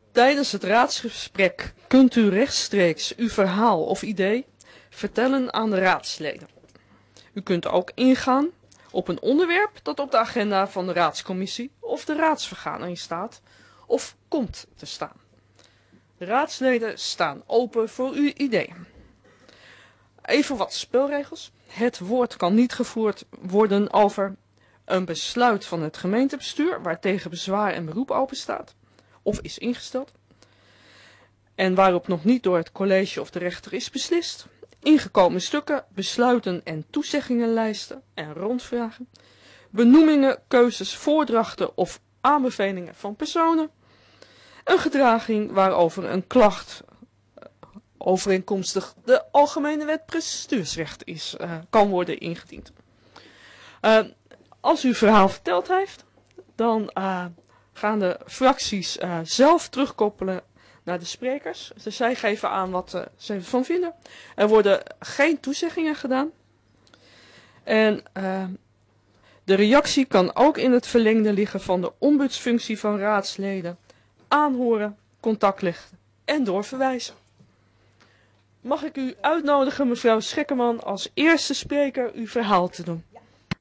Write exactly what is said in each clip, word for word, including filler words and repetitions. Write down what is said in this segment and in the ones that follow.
Tijdens het raadsgesprek kunt u rechtstreeks uw verhaal of idee vertellen aan de raadsleden. U kunt ook ingaan op een onderwerp dat op de agenda van de raadscommissie of de raadsvergadering staat of komt te staan. De raadsleden staan open voor uw idee. Even wat spelregels. Het woord kan niet gevoerd worden over een besluit van het gemeentebestuur waartegen bezwaar en beroep openstaat of is ingesteld en waarop nog niet door het college of de rechter is beslist. Ingekomen stukken, besluiten en toezeggingenlijsten en rondvragen, benoemingen, keuzes, voordrachten of aanbevelingen van personen, een gedraging waarover een klacht overeenkomstig de Algemene Wet Bestuursrecht is, uh, kan worden ingediend. Uh, als u uw verhaal verteld heeft, dan uh, gaan de fracties uh, zelf terugkoppelen naar de sprekers. Dus zij geven aan wat uh, ze ervan vinden. Er worden geen toezeggingen gedaan. En uh, de reactie kan ook in het verlengde liggen van de ombudsfunctie van raadsleden. Aanhoren, contact leggen en doorverwijzen. Mag ik u uitnodigen, mevrouw Schekkerman, als eerste spreker uw verhaal te doen?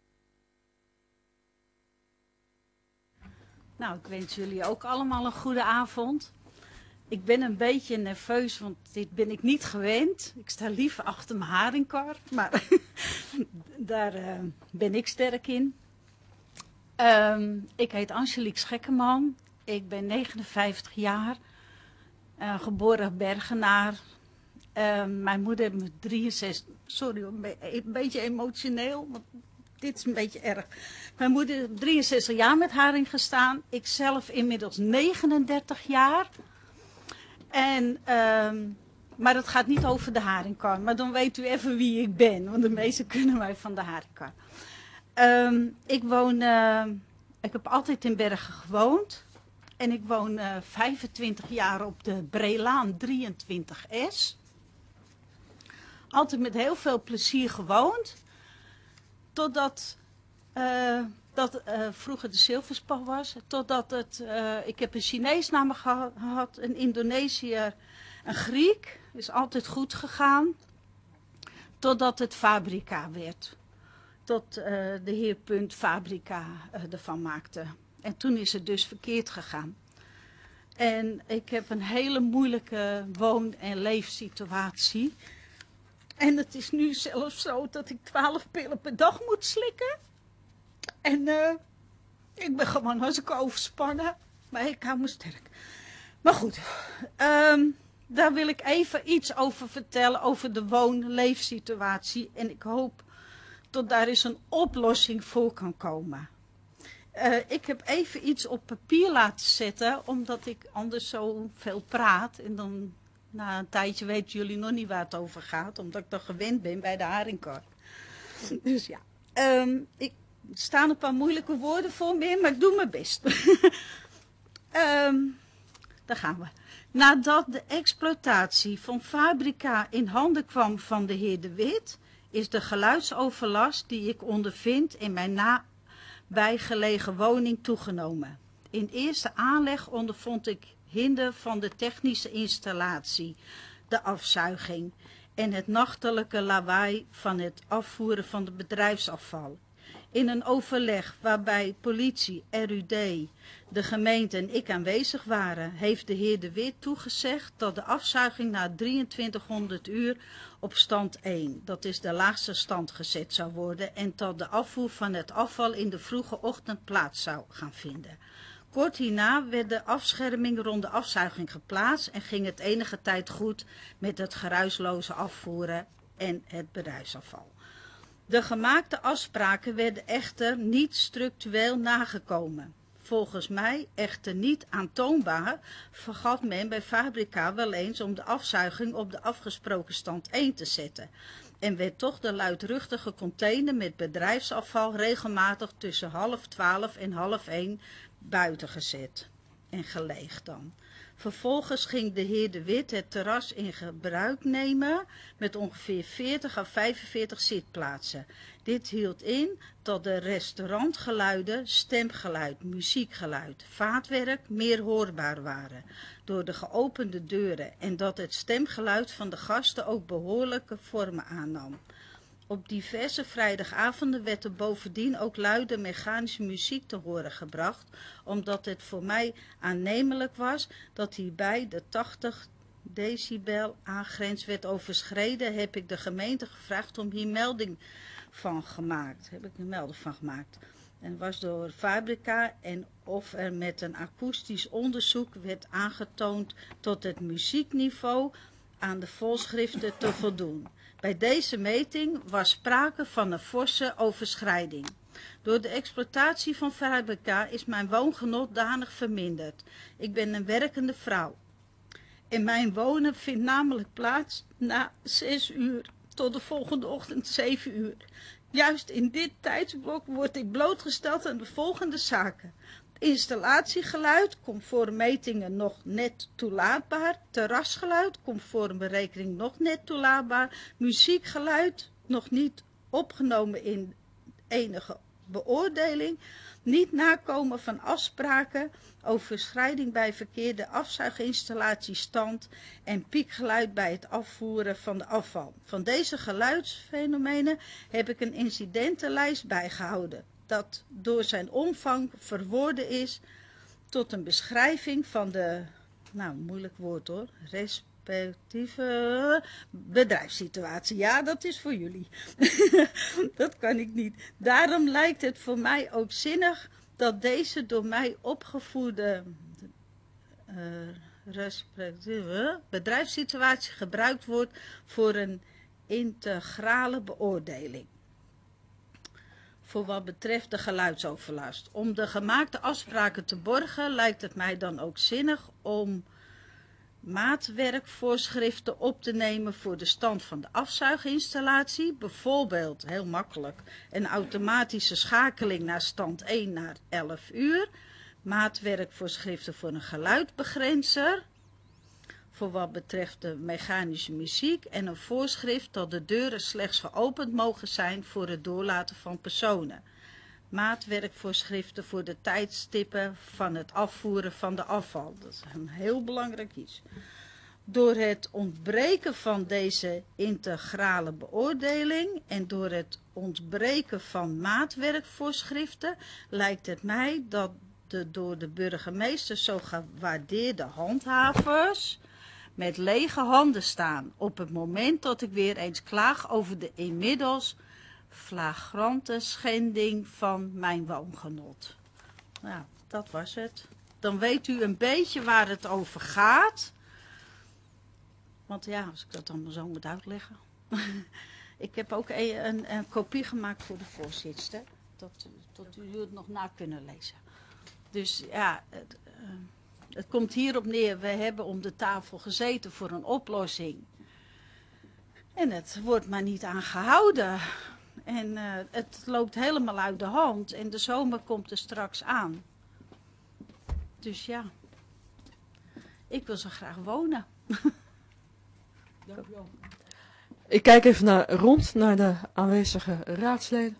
Nou, ik wens jullie ook allemaal een goede avond. Ik ben een beetje nerveus, want dit ben ik niet gewend. Ik sta liever achter mijn haringkar, maar daar uh, ben ik sterk in. Um, ik heet Angelique Schekkerman. Ik ben negenenvijftig jaar, uh, geboren Bergenaar. Uh, mijn moeder heeft me drieënzestig... Sorry, een beetje emotioneel, want dit is een beetje erg. Mijn moeder heeft drieënzestig jaar met haring gestaan. Ik zelf inmiddels negenendertig jaar. En, um, maar dat gaat niet over de haringkar. Maar dan weet u even wie ik ben. Want de meesten kunnen mij van de haringkar. Um, ik woon... Uh, ik heb altijd in Bergen gewoond. En ik woon uh, vijfentwintig jaar op de Breelaan drieëntwintig S. Altijd met heel veel plezier gewoond. Totdat... Uh, dat uh, vroeger de Zilverspa was. Totdat het... Uh, ik heb een Chinees naam gehad. Een Indonesiër. Een Griek. Is altijd goed gegaan. Totdat het Fabrica werd. Tot uh, de heer Punt Fabrica uh, ervan maakte. En toen is het dus verkeerd gegaan. En ik heb een hele moeilijke woon- en leefsituatie. En het is nu zelfs zo dat ik twaalf pillen per dag moet slikken. En uh, ik ben gewoon als ik overspannen. Maar ik hou me sterk. Maar goed, um, daar wil ik even iets over vertellen. Over de woon- en leefsituatie. En ik hoop dat daar eens een oplossing voor kan komen. Uh, ik heb even iets op papier laten zetten. Omdat ik anders zo veel praat. En dan na een tijdje weten jullie nog niet waar het over gaat. Omdat ik dan gewend ben bij de haringkar. Dus ja. Um, ik... Er staan een paar moeilijke woorden voor me in, maar ik doe mijn best. um, daar gaan we. Nadat de exploitatie van Fabrica in handen kwam van de heer De Wit, is de geluidsoverlast die ik ondervind in mijn nabijgelegen woning toegenomen. In eerste aanleg ondervond ik hinder van de technische installatie, de afzuiging en het nachtelijke lawaai van het afvoeren van het bedrijfsafval. In een overleg waarbij politie, R U D, de gemeente en ik aanwezig waren, heeft de heer De Wit toegezegd dat de afzuiging na drieëntwintighonderd uur op stand één, dat is de laagste stand, gezet zou worden en dat de afvoer van het afval in de vroege ochtend plaats zou gaan vinden. Kort hierna werd de afscherming rond de afzuiging geplaatst en ging het enige tijd goed met het geruisloze afvoeren en het bedrijfsafval. De gemaakte afspraken werden echter niet structureel nagekomen. Volgens mij echter niet aantoonbaar vergat men bij Fabrica wel eens om de afzuiging op de afgesproken stand één te zetten. En werd toch de luidruchtige container met bedrijfsafval regelmatig tussen half twaalf en half één buiten gezet. en geleeg dan. Vervolgens ging de heer De Wit het terras in gebruik nemen met ongeveer veertig à vijfenveertig zitplaatsen. Dit hield in dat de restaurantgeluiden, stemgeluid, muziekgeluid, vaatwerk meer hoorbaar waren door de geopende deuren en dat het stemgeluid van de gasten ook behoorlijke vormen aannam. Op diverse vrijdagavonden werd er bovendien ook luide mechanische muziek te horen gebracht, omdat het voor mij aannemelijk was dat hierbij de tachtig decibel aangrens werd overschreden, heb ik de gemeente gevraagd om hier melding van gemaakt. Heb ik een melding van gemaakt. En was door Fabrica en of er met een akoestisch onderzoek werd aangetoond tot het muziekniveau aan de voorschriften te voldoen. Bij deze meting was sprake van een forse overschrijding. Door de exploitatie van Fabrica is mijn woongenot danig verminderd. Ik ben een werkende vrouw. En mijn wonen vindt namelijk plaats na zes uur tot de volgende ochtend zeven uur. Juist in dit tijdsblok word ik blootgesteld aan de volgende zaken. Installatiegeluid, conform metingen nog net toelaatbaar. Terrasgeluid, conform berekening nog net toelaatbaar. Muziekgeluid, nog niet opgenomen in enige beoordeling. Niet nakomen van afspraken. Overschrijding bij verkeerde afzuiginstallatie-stand. En piekgeluid bij het afvoeren van de afval. Van deze geluidsfenomenen heb ik een incidentenlijst bijgehouden, dat door zijn omvang verwoorden is tot een beschrijving van de, nou moeilijk woord hoor, respectieve bedrijfssituatie. Ja, dat is voor jullie. Dat kan ik niet. Daarom lijkt het voor mij ook zinnig dat deze door mij opgevoerde uh, respectieve bedrijfssituatie gebruikt wordt voor een integrale beoordeling. Voor wat betreft de geluidsoverlast. Om de gemaakte afspraken te borgen lijkt het mij dan ook zinnig om maatwerkvoorschriften op te nemen voor de stand van de afzuiginstallatie. Bijvoorbeeld, heel makkelijk, een automatische schakeling naar stand één naar elf uur. Maatwerkvoorschriften voor een geluidbegrenzer. Voor wat betreft de mechanische muziek en een voorschrift dat de deuren slechts geopend mogen zijn voor het doorlaten van personen. Maatwerkvoorschriften voor de tijdstippen van het afvoeren van de afval. Dat is een heel belangrijk iets. Door het ontbreken van deze integrale beoordeling en door het ontbreken van maatwerkvoorschriften lijkt het mij dat de door de burgemeester zo gewaardeerde handhavers met lege handen staan op het moment dat ik weer eens klaag over de inmiddels flagrante schending van mijn woongenot. Nou, dat was het. Dan weet u een beetje waar het over gaat. Want ja, als ik dat allemaal zo moet uitleggen. Ik heb ook een, een, een kopie gemaakt voor de voorzitster. Dat, dat u het nog na kunnen lezen. Dus ja, het, uh, het komt hierop neer. We hebben om de tafel gezeten voor een oplossing. En het wordt maar niet aangehouden. En uh, het loopt helemaal uit de hand. En de zomer komt er straks aan. Dus ja, ik wil zo graag wonen. Dank u wel. Ik kijk even naar, rond naar de aanwezige raadsleden.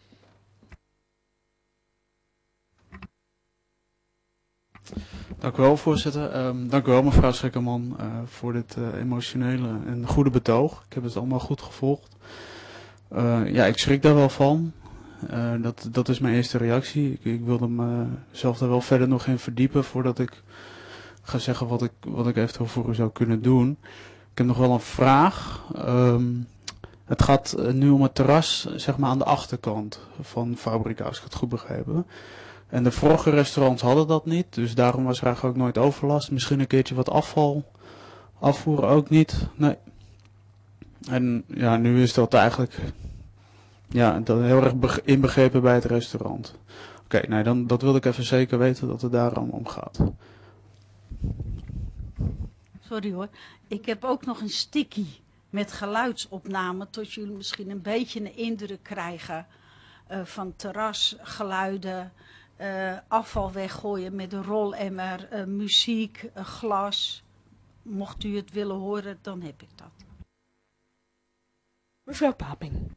Dank u wel, voorzitter. Um, dank u wel, mevrouw Schikkerman, uh, voor dit uh, emotionele en goede betoog. Ik heb het allemaal goed gevolgd. Uh, ja, ik schrik daar wel van. Uh, dat, dat is mijn eerste reactie. Ik, ik wilde mezelf daar wel verder nog in verdiepen voordat ik ga zeggen wat ik, wat ik eventueel voor u zou kunnen doen. Ik heb nog wel een vraag. Um, het gaat nu om het terras, zeg maar aan de achterkant van Fabrica, als ik het goed begrepen. En de vorige restaurants hadden dat niet, dus daarom was er eigenlijk ook nooit overlast. Misschien een keertje wat afval afvoeren ook niet. Nee. En ja, nu is dat eigenlijk ja, dat heel erg inbegrepen bij het restaurant. Oké, okay, nee, dan dat wilde ik even zeker weten dat het daar allemaal om gaat. Sorry hoor, ik heb ook nog een sticky met geluidsopname, tot jullie misschien een beetje een indruk krijgen uh, van terrasgeluiden. uh, afval weggooien met een rolemmer, uh, muziek, uh, glas. Mocht u het willen horen, dan heb ik dat. Mevrouw Paping.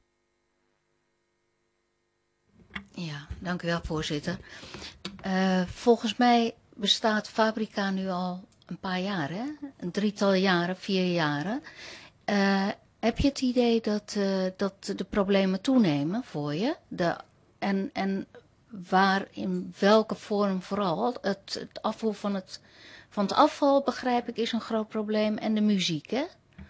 Ja, dank u wel, voorzitter. Uh, volgens mij bestaat Fabrica nu al een paar jaar, hè? Een drietal jaren, vier jaren. Uh, heb je het idee dat, uh, dat de problemen toenemen voor je? De, en, en waar, in welke vorm vooral? Het, het afvoer van het, van het afval, begrijp ik, is een groot probleem. En de muziek, hè?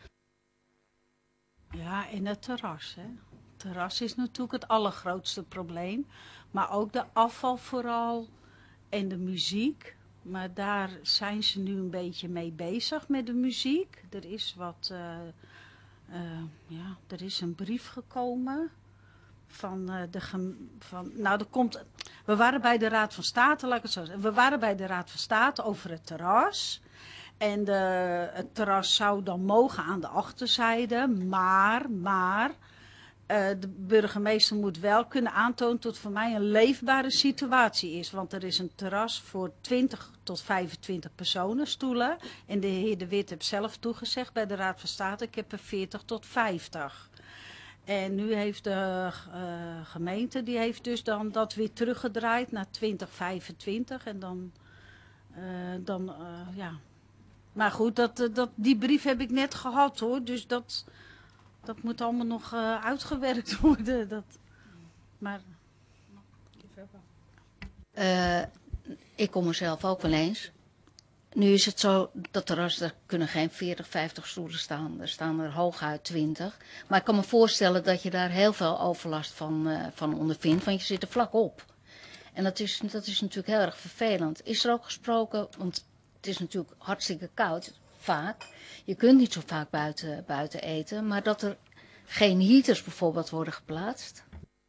Ja, en het terras, hè? Het terras is natuurlijk het allergrootste probleem. Maar ook de afval vooral en de muziek. Maar daar zijn ze nu een beetje mee bezig met de muziek. Er is wat, uh, uh, ja, er is een brief gekomen van uh, de, gem van, nou er komt, we waren bij de Raad van State, laat ik het zo zeggen. We waren bij de Raad van State over het terras. En de, het terras zou dan mogen aan de achterzijde, maar, maar... Uh, de burgemeester moet wel kunnen aantonen dat het voor mij een leefbare situatie is. Want er is een terras voor twintig tot vijfentwintig personen, stoelen. En de heer De Wit heeft zelf toegezegd bij de Raad van State, ik heb er veertig tot vijftig. En nu heeft de uh, gemeente, die heeft dus dan dat weer teruggedraaid naar twintig, vijfentwintig. En dan, uh, dan uh, ja. Maar goed, dat, dat, die brief heb ik net gehad hoor, dus dat... Dat moet allemaal nog uh, uitgewerkt worden. Dat... Maar... Uh, ik kom er zelf ook wel eens. Nu is het zo, dat terras, er kunnen geen veertig, vijftig stoelen staan. Er staan er hooguit twintig. Maar ik kan me voorstellen dat je daar heel veel overlast van, uh, van ondervindt. Want je zit er vlak op. En dat is, dat is natuurlijk heel erg vervelend. Is er ook gesproken, want het is natuurlijk hartstikke koud... Vaak. Je kunt niet zo vaak buiten, buiten eten, maar dat er geen heaters bijvoorbeeld worden geplaatst.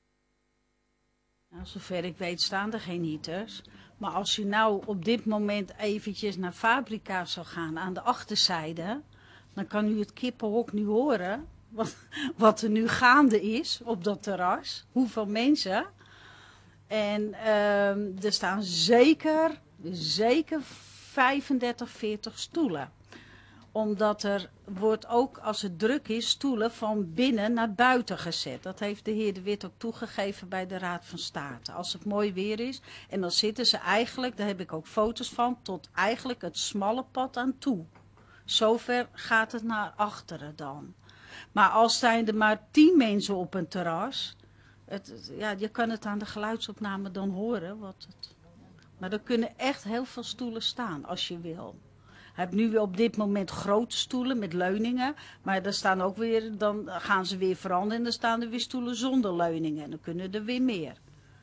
Nou, zover ik weet staan er geen heaters. Maar als je nou op dit moment eventjes naar Fabrica zou gaan aan de achterzijde, dan kan u het kippenhok nu horen wat, wat er nu gaande is op dat terras. Hoeveel mensen. En uh, er staan zeker, zeker vijfendertig, veertig stoelen. Omdat er wordt ook, als het druk is, stoelen van binnen naar buiten gezet. Dat heeft de heer De Wit ook toegegeven bij de Raad van State. Als het mooi weer is. En dan zitten ze eigenlijk, daar heb ik ook foto's van, tot eigenlijk het smalle pad aan toe. Zover gaat het naar achteren dan. Maar als zijn er maar tien mensen op een terras. Het, ja, je kan het aan de geluidsopname dan horen. Wat het, maar er kunnen echt heel veel stoelen staan als je wil. Hij heeft nu op dit moment grote stoelen met leuningen. Maar er staan ook weer, dan gaan ze weer veranderen. En dan staan er weer stoelen zonder leuningen. En dan kunnen er weer meer.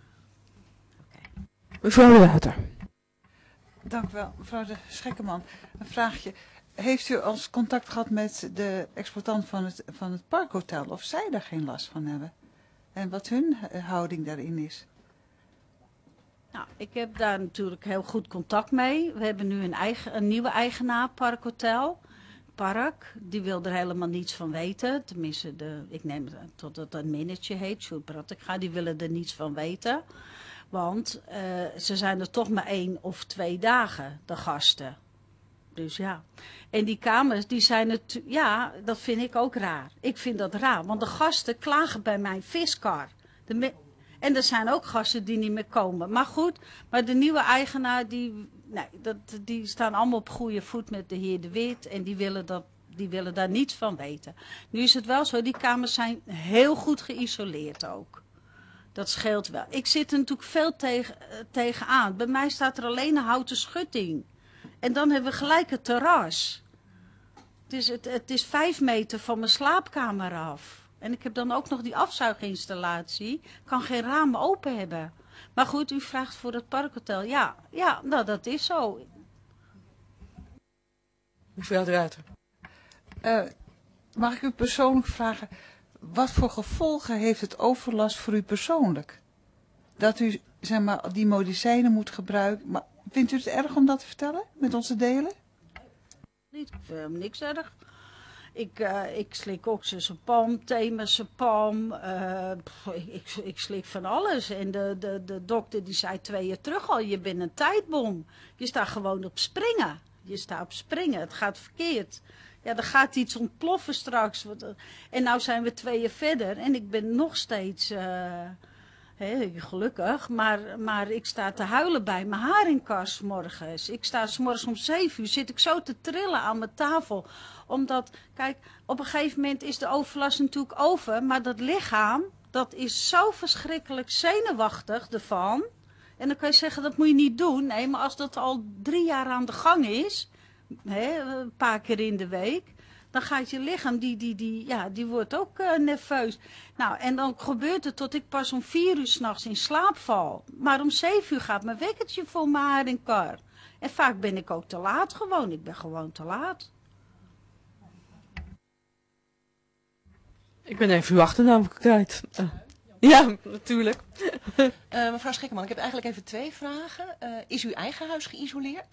Okay. Mevrouw De Ruiter. Dank u wel, mevrouw de Schekkeman. Een vraagje. Heeft u als contact gehad met de exploitant van het, van het parkhotel? Of zij daar geen last van hebben? En wat hun houding daarin is? Nou, ik heb daar natuurlijk heel goed contact mee. We hebben nu een, eigen, een nieuwe eigenaar, Parkhotel. Park, die wil er helemaal niets van weten. Tenminste, de, ik neem het tot het een manager heet, Sjoerd Brattinga, die willen er niets van weten. Want uh, ze zijn er toch maar één of twee dagen, de gasten. Dus ja. En die kamers, die zijn het, ja, dat vind ik ook raar. Ik vind dat raar, want de gasten klagen bij mijn viskar. De me- En er zijn ook gasten die niet meer komen. Maar goed, maar de nieuwe eigenaar, die, nee, dat, die staan allemaal op goede voet met de heer De Wit. En die willen, dat, die willen daar niets van weten. Nu is het wel zo, die kamers zijn heel goed geïsoleerd ook. Dat scheelt wel. Ik zit er natuurlijk veel tegen, uh, tegenaan. Bij mij staat er alleen een houten schutting. En dan hebben we gelijk het terras. Het is, het, het is vijf meter van mijn slaapkamer af. En ik heb dan ook nog die afzuiginstallatie. Ik kan geen ramen open hebben. Maar goed, u vraagt voor het parkhotel. Ja, ja, nou dat is zo. Mevrouw De Ruiter. Uh, mag ik u persoonlijk vragen, wat voor gevolgen heeft het overlast voor u persoonlijk? Dat u, zeg maar, die medicijnen moet gebruiken. Maar vindt u het erg om dat te vertellen, met ons te delen? Niet, ik vind hem niks erg. Ik, uh, ik slik oxazepam, temazepam, uh, ik, ik, ik slik van alles. En de, de, de dokter die zei twee jaar terug al, je bent een tijdbom. Je staat gewoon op springen. Je staat op springen, het gaat verkeerd. Ja, er gaat iets ontploffen straks. En nou zijn we twee jaar verder en ik ben nog steeds... Uh, He, gelukkig, maar, maar ik sta te huilen bij mijn haringkast 's morgens. Ik sta 's morgens om zeven uur, zit ik zo te trillen aan mijn tafel. Omdat, kijk, op een gegeven moment is de overlast natuurlijk over. Maar dat lichaam, dat is zo verschrikkelijk zenuwachtig ervan. En dan kan je zeggen, dat moet je niet doen. Nee, maar als dat al drie jaar aan de gang is, he, een paar keer in de week... Dan gaat je lichaam, die, die, die, ja, die wordt ook uh, nerveus. Nou, en dan gebeurt het tot ik pas om vier uur 's nachts in slaap val. Maar om zeven uur gaat mijn wekkertje voor mijn haar in kar. En vaak ben ik ook te laat gewoon. Ik ben gewoon te laat. Ik ben even uw achternaam kwijt. Uh, ja, natuurlijk. uh, mevrouw Schekkeman, ik heb eigenlijk even twee vragen. Uh, is uw eigen huis geïsoleerd?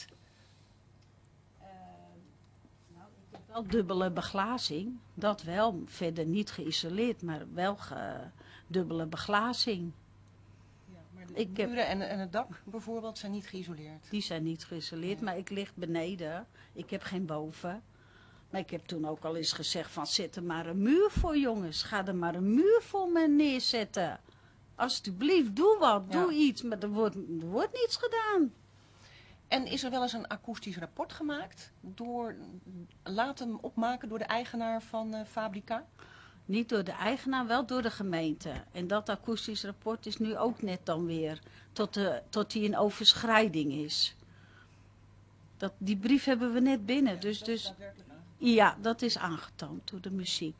Wel dubbele beglazing, dat wel. Verder niet geïsoleerd, maar wel ge, dubbele beglazing. Ja, maar de ik muren heb, en, en het dak bijvoorbeeld zijn niet geïsoleerd? Die zijn niet geïsoleerd, ja. Maar ik lig beneden. Ik heb geen boven. Maar ik heb toen ook al eens gezegd van zet er maar een muur voor jongens. Ga er maar een muur voor me neerzetten. Alsjeblieft, doe wat, ja. Doe iets. Maar er wordt, er wordt niets gedaan. En is er wel eens een akoestisch rapport gemaakt, door, laten opmaken door de eigenaar van uh, Fabrica? Niet door de eigenaar, wel door de gemeente. En dat akoestisch rapport is nu ook net dan weer, tot, de, tot die in overschrijding is. Dat, die brief hebben we net binnen. Ja, dus, dus, ja, dat is aangetoond door de muziek.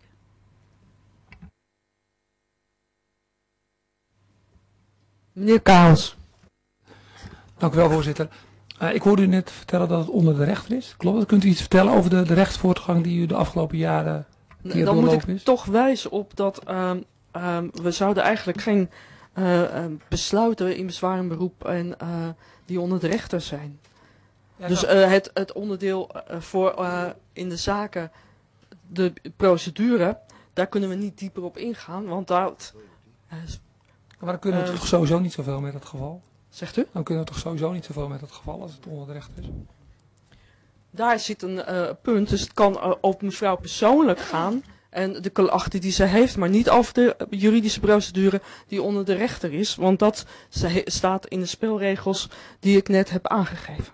Meneer Kaals. Dank u wel, voorzitter. Uh, ik hoorde u net vertellen dat het onder de rechter is. Klopt dat? Kunt u iets vertellen over de, de rechtsvoortgang die u de afgelopen jaren keer Dan moet ik is? toch wijzen op dat uh, uh, we zouden eigenlijk geen uh, uh, besluiten in bezwaar en beroep en uh, die onder de rechter zijn. Ja, dus uh, het, het onderdeel uh, voor uh, in de zaken, de procedure, daar kunnen we niet dieper op ingaan, want dat... Uh, maar dan kunnen we uh, toch sowieso niet zoveel met het geval? Zegt u? Dan kunnen we toch sowieso niet zoveel met het geval als het onder de rechter is? Daar zit een uh, punt, dus het kan uh, op mevrouw persoonlijk gaan en de klachten die ze heeft, maar niet over de juridische procedure die onder de rechter is, want dat staat in de spelregels die ik net heb aangegeven.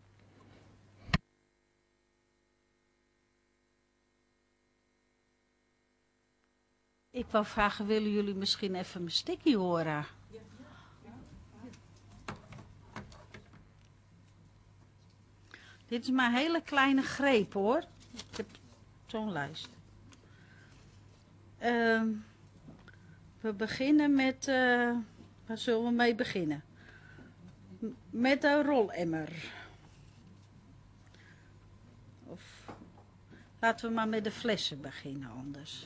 Ik wou vragen, willen jullie misschien even mijn sticky horen? Dit is maar een hele kleine greep hoor. Ik heb zo'n lijst. Uh, we beginnen met... Uh, waar zullen we mee beginnen? M met een rolemmer. Of laten we maar met de flessen beginnen anders.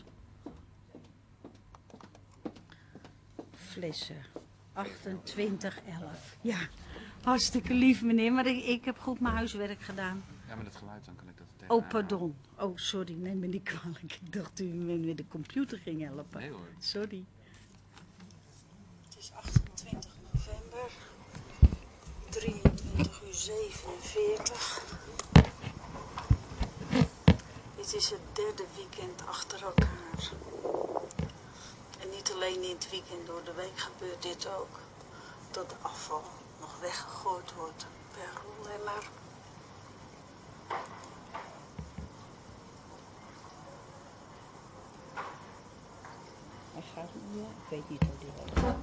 Flessen. achtentwintig elf. Ja. Hartstikke lief meneer, maar ik, ik heb goed mijn huiswerk gedaan. Ja, met het geluid dan kan ik dat tegen. Oh, pardon. Oh, sorry, neem me niet kwalijk. Ik dacht u me met de computer ging helpen. Nee hoor. Sorry. Het is achtentwintig november. drieëntwintig uur zevenenveertig. Dit is het derde weekend achter elkaar. En niet alleen in het weekend, door de week gebeurt dit ook. Dat de afval nog weggegooid wordt per rolemmer. Hij gaat nu, ja, ik weet niet hoe die gaat.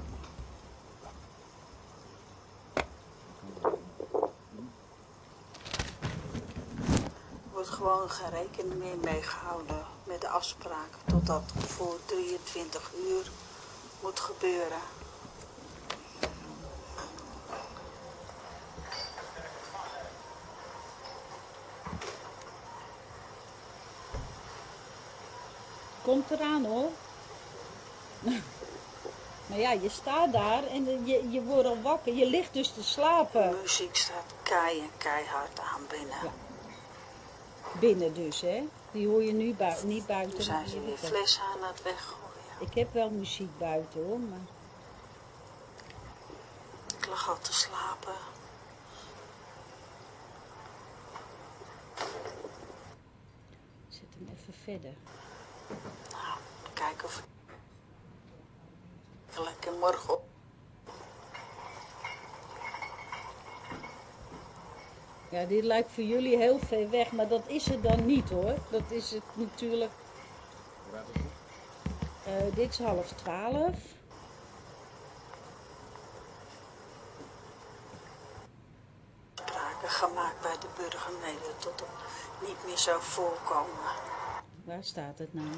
Er wordt gewoon geen rekening meer mee gehouden met de afspraken totdat voor drieëntwintig uur moet gebeuren. Komt eraan hoor. Maar ja, je staat daar en je, je wordt al wakker. Je ligt dus te slapen. De muziek staat kei en keihard aan binnen. Ja. Binnen dus, hè? Die hoor je nu bui niet buiten. Nu zijn ze weer flessen aan het weggooien. Ik heb wel muziek buiten hoor, maar... Ik lag al te slapen. Zet hem even verder. Nou, kijken of ik lekker morgen op. Ja, dit lijkt voor jullie heel ver weg, maar dat is het dan niet hoor. Dat is het natuurlijk... Uh, dit is half twaalf. Afspraken gemaakt bij de burgemeester tot het niet meer zou voorkomen. Waar staat het nou?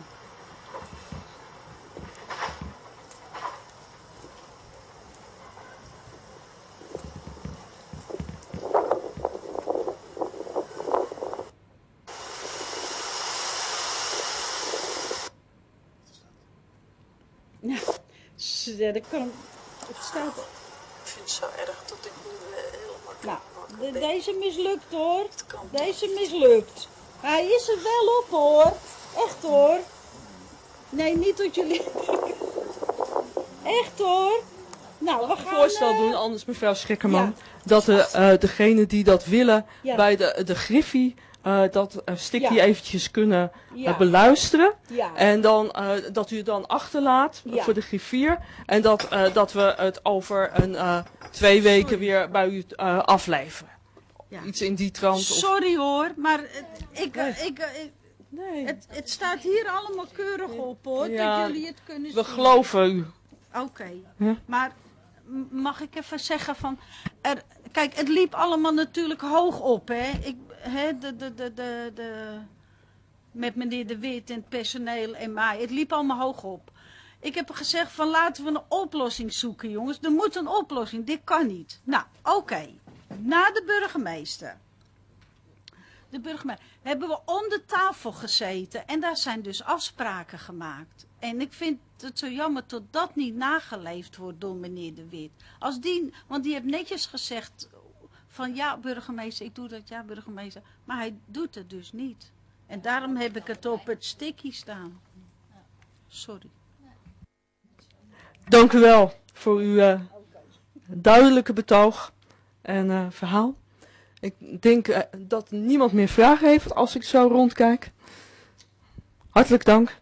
Ja, dat kan... Het staat... Ik vind het zo erg dat ik nu uh, helemaal... Nou, de, deze mislukt hoor. Deze mislukt. Hij is er wel op hoor. Echt hoor. Nee, niet tot jullie... Echt hoor. Nou, we gaan... Een voorstel uh... doen, anders mevrouw Schikkerman. Ja. Dat de, uh, degene die dat willen Ja. bij de, de Griffie uh, dat uh, stikje Ja. eventjes kunnen uh, Ja. beluisteren. Ja. En dan, uh, dat u het dan achterlaat Ja. voor de griffier. En dat, uh, dat we het over een uh, twee weken Sorry. weer bij u uh, afleveren. Ja. Iets in die trant. Of... Sorry hoor, maar het, ik, ik, ik, ik- Nee, het, het staat hier allemaal keurig op hoor. Ja. Dat jullie het kunnen we zien. geloven u. Oké, Ja. maar m- mag ik even zeggen van... Er, kijk, het liep allemaal natuurlijk hoog op, hè. Ik, hè de, de, de, de, de, met meneer De Wit en het personeel en mij. Het liep allemaal hoog op. Ik heb gezegd van laten we een oplossing zoeken, jongens. Er moet een oplossing, dit kan niet. Nou, oké. Na de burgemeester. De burgemeester. Hebben we om de tafel gezeten en daar zijn dus afspraken gemaakt. En ik vind het zo jammer dat dat niet nageleefd wordt door meneer De Wit. Als die, want die heeft netjes gezegd van ja burgemeester, ik doe dat, ja burgemeester. Maar hij doet het dus niet. En daarom heb ik het op het stikkie staan. Sorry. Dank u wel voor uw uh, duidelijke betoog en uh, verhaal. Ik denk uh, dat niemand meer vragen heeft als ik zo rondkijk. Hartelijk dank.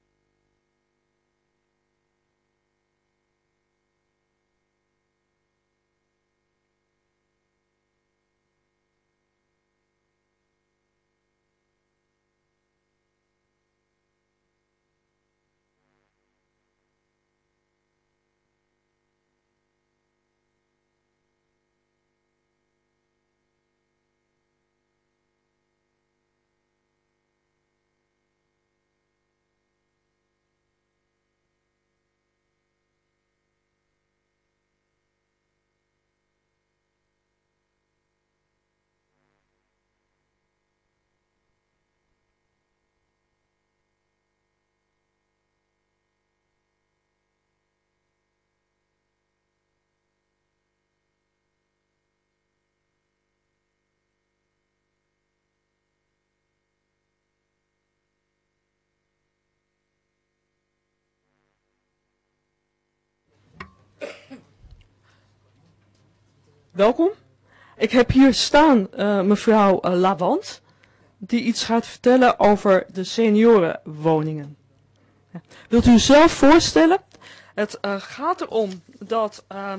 Welkom. Ik heb hier staan uh, mevrouw uh, Lawand, die iets gaat vertellen over de seniorenwoningen. Ja. Wilt u zelf voorstellen? Het uh, gaat erom dat uh,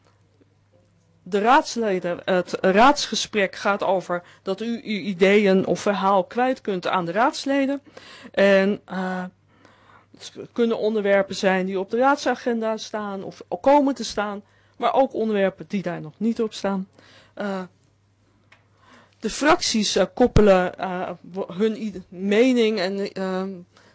de raadsleden, het raadsgesprek gaat over dat u uw ideeën of verhaal kwijt kunt aan de raadsleden. En uh, het kunnen onderwerpen zijn die op de raadsagenda staan of komen te staan. Maar ook onderwerpen die daar nog niet op staan. Uh, de fracties uh, koppelen uh, hun mening en uh,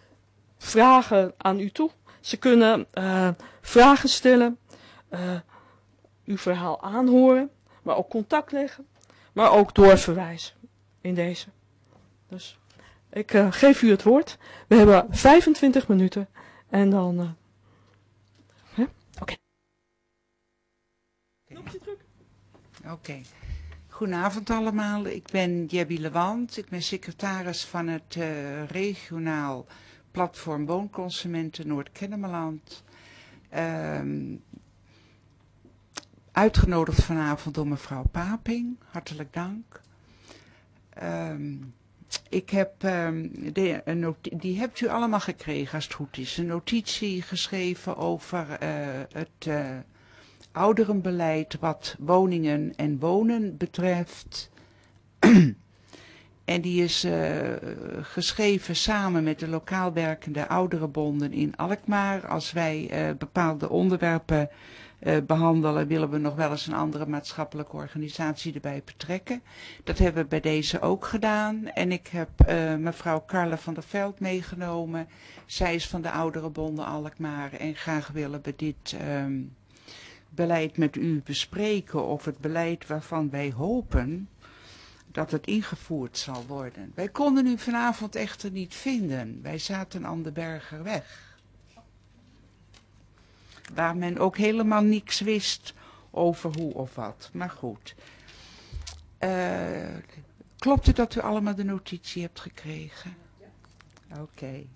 vragen aan u toe. Ze kunnen uh, vragen stellen, uh, uw verhaal aanhoren, maar ook contact leggen, maar ook doorverwijzen in deze. Dus ik uh, geef u het woord. We hebben vijfentwintig minuten en dan... Uh, Oké. Okay. Oké. Okay. Goedenavond allemaal, ik ben Jebby Lewand. Ik ben secretaris van het uh, regionaal platform Woonconsumenten Noord-Kennemerland. Uh, uitgenodigd vanavond door mevrouw Paping, hartelijk dank. Uh, ik heb, um, de, een notitie, die hebt u allemaal gekregen als het goed is, een notitie geschreven over uh, het... Uh, ouderenbeleid wat woningen en wonen betreft. En die is uh, geschreven samen met de lokaal werkende ouderenbonden in Alkmaar. Als wij uh, bepaalde onderwerpen uh, behandelen, willen we nog wel eens een andere maatschappelijke organisatie erbij betrekken. Dat hebben we bij deze ook gedaan. En ik heb uh, mevrouw Carla van der Veld meegenomen. Zij is van de ouderenbonden Alkmaar en graag willen we dit... Um, beleid met u bespreken of het beleid waarvan wij hopen dat het ingevoerd zal worden. Wij konden u vanavond echter niet vinden. Wij zaten aan de Bergerweg. Waar men ook helemaal niks wist over hoe of wat. Maar goed. Uh, klopt het dat u allemaal de notitie hebt gekregen? Oké. Okay.